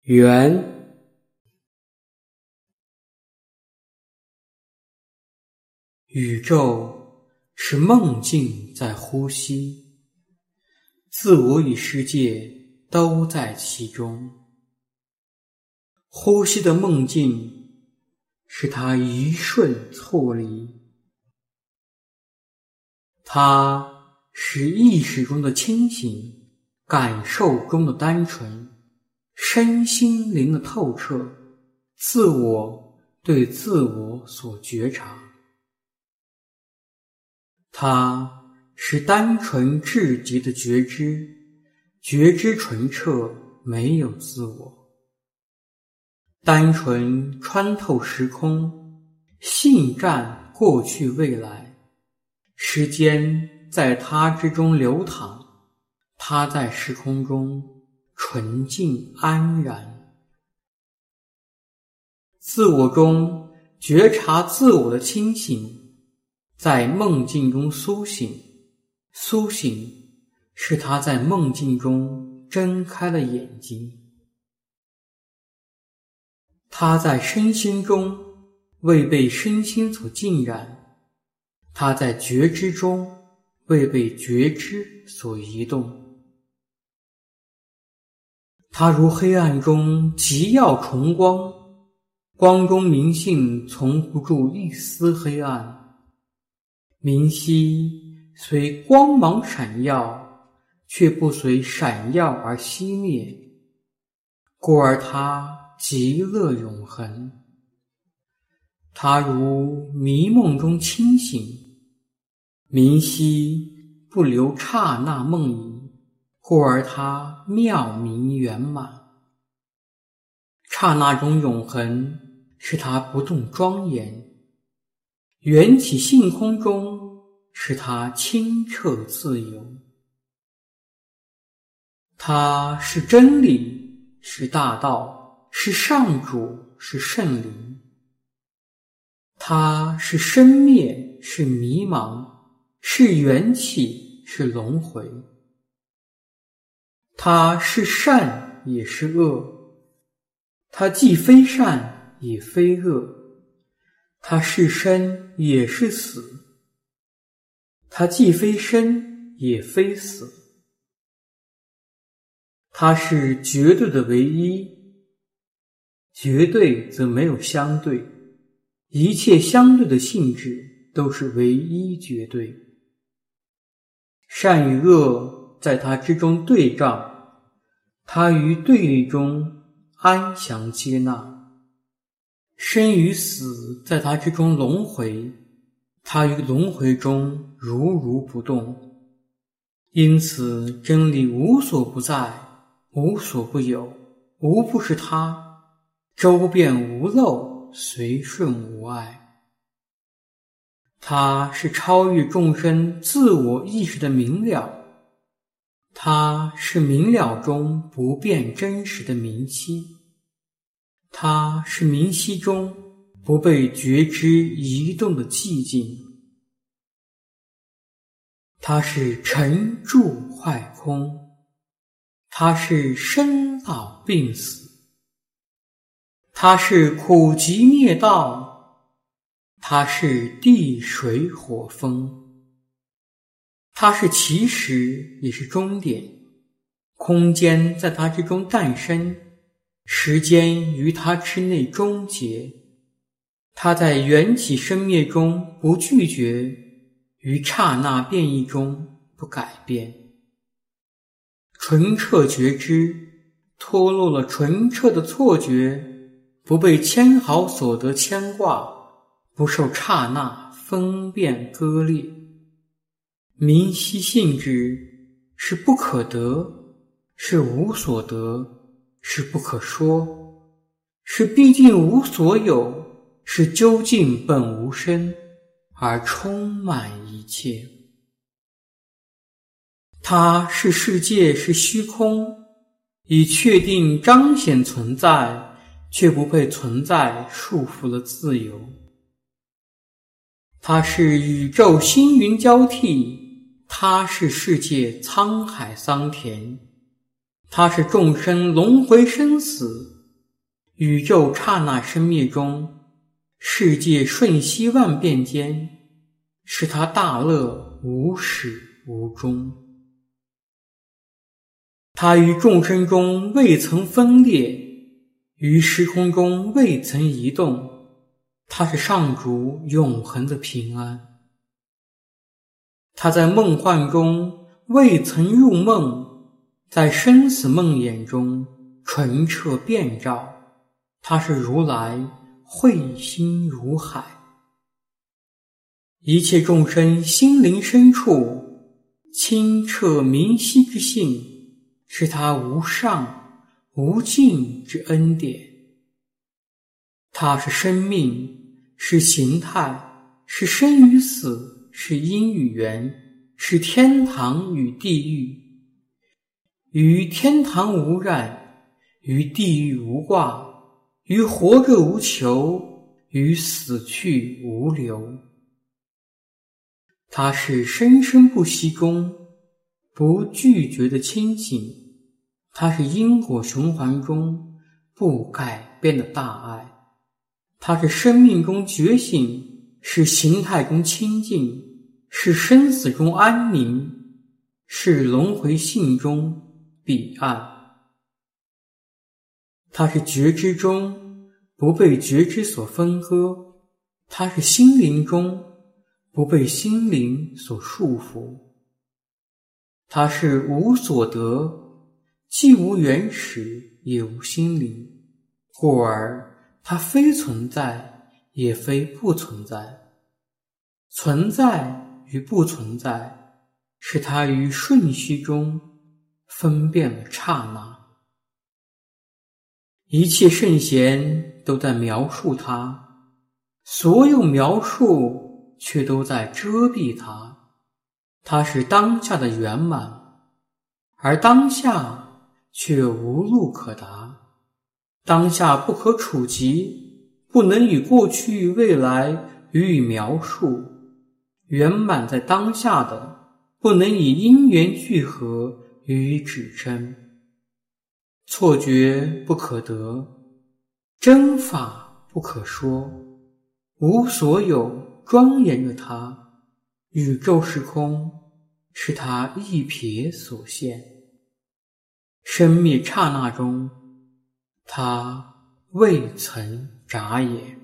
缘。宇宙是梦境在呼吸，自我与世界都在其中。呼吸的梦境使它一瞬错离，它是意识中的清醒，感受中的单纯，身心灵的透彻，自我对自我所觉察。它是单纯至极的觉知，觉知纯澈，没有自我，单纯穿透时空，信占过去未来，时间在它之中流淌，它在时空中纯净安然。自我中觉察自我的清醒，在梦境中苏醒，苏醒是他在梦境中睁开了眼睛。他在身心中未被身心所浸染，他在觉知中未被觉知所移动。他如黑暗中极耀重光，光中明性从不住一丝黑暗。明晰随光芒闪耀，却不随闪耀而熄灭，故而它极乐永恒。它如迷梦中清醒，明晰不留刹那梦遗，故而它妙明圆满。刹那中永恒使它不动庄严，缘起性空中使它清澈自由。它是真理，是大道，是上主，是圣灵。它是生灭，是迷茫，是缘起，是轮回。它是善也是恶，它既非善也非恶，它是生也是死，它既非生也非死。它是绝对的唯一，绝对则没有相对，一切相对的性质都是唯一绝对。善与恶在它之中对仗，它于对立中安详接纳。生与死在它之中轮回，它于轮回中如不动。因此真理无所不在，无所不有，无不是它，周遍无漏，随顺无碍。它是超越众生自我意识的明了，它是明了中不变真实的明晰，它是明晰中不被觉知移动的寂静。它是沉住坏空，它是生老病死，它是苦集灭道，它是地水火风。它是起始也是终点，空间在它之中诞生，时间于它之内终结。它在缘起生灭中不拒绝，于刹那变异中不改变。纯澈觉知脱落了纯澈的错觉，不被牵好所得牵挂，不受刹那分辨割裂。明晰性质是不可得，是无所得，是不可说，是毕竟无所有，是究竟本无生，而充满一切。它是世界，是虚空，以确定彰显存在，却不被存在束缚了自由。它是宇宙星云交替，它是世界沧海桑田，它是众生轮回生死， 宇宙刹那生灭中，世界瞬息万变间，是他大乐无始无终。他于众生中未曾分裂，于时空中未曾移动，他是上主永恒的平安。他在梦幻中未曾入梦，在生死梦魇中纯澈遍照，他是如来慧心如海。一切众生心灵深处清澈明晰之性，是他无上无尽之恩典。它是生命，是形态，是生与死，是因与缘，是天堂与地狱。于天堂无染，于地狱无挂，于活着无求，于死去无留。它是生生不息中不拒绝的清醒，它是因果循环中不改变的大爱，它是生命中觉醒，是形态中清净，是生死中安宁，是轮回性中彼岸。它是觉知中不被觉知所分割，它是心灵中不被心灵所束缚。它是无所得，既无原始也无心灵，故而它非存在也非不存在。存在与不存在，是它于瞬息中分辨了刹那。一切圣贤都在描述它，所有描述却都在遮蔽它。它是当下的圆满，而当下却无路可达。当下不可触及，不能与过去未来予以描述。圆满在当下的，不能以因缘聚合予以指称。错觉不可得，真法不可说。无所有庄严着它，宇宙时空是它一瞥所现。生灭刹那中，它未曾眨眼。